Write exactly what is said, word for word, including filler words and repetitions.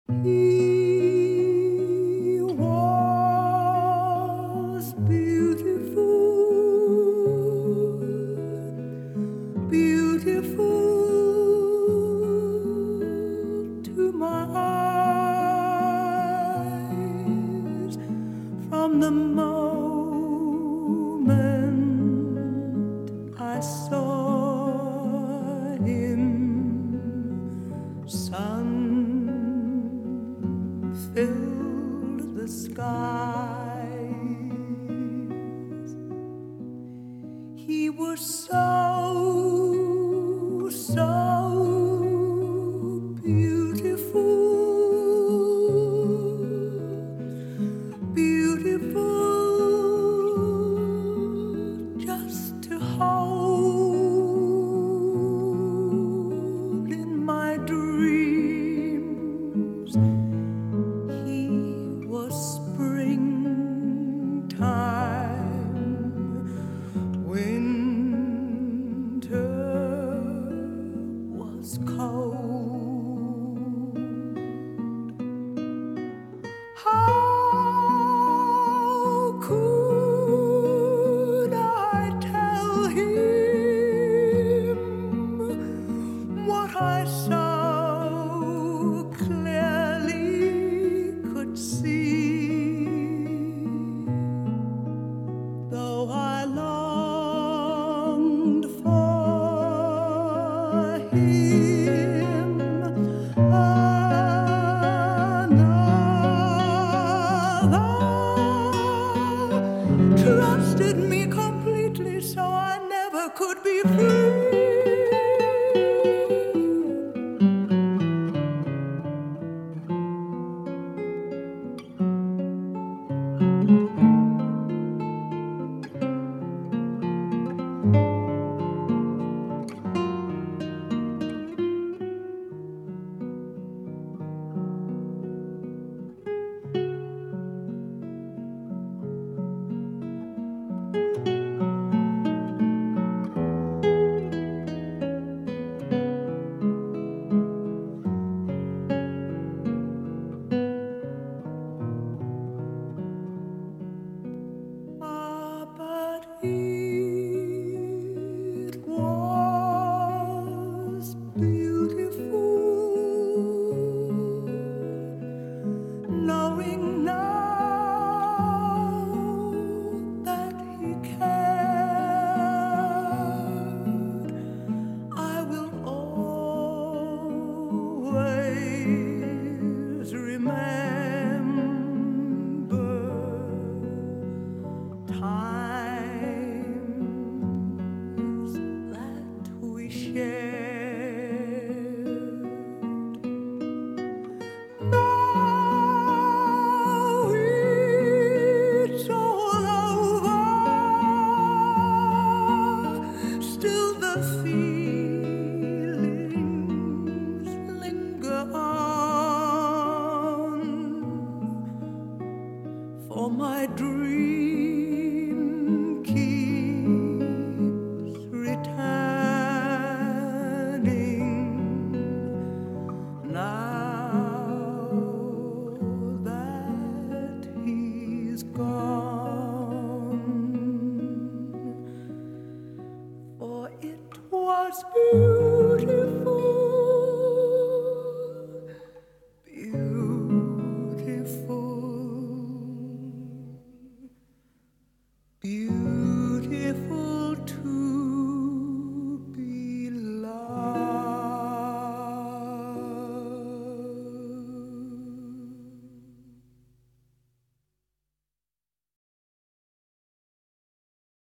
He was beautiful, beautiful to my eyes from the moment I saw him. Sun filled the skies. He was so, so beautiful, beautiful just to hold in my dreams. Cold. How could I tell him what I so clearly could see? Though I longed for him, trusted me completely, so I never could be free. Knowing now that he cared, I will always remember times that we shared. For my dream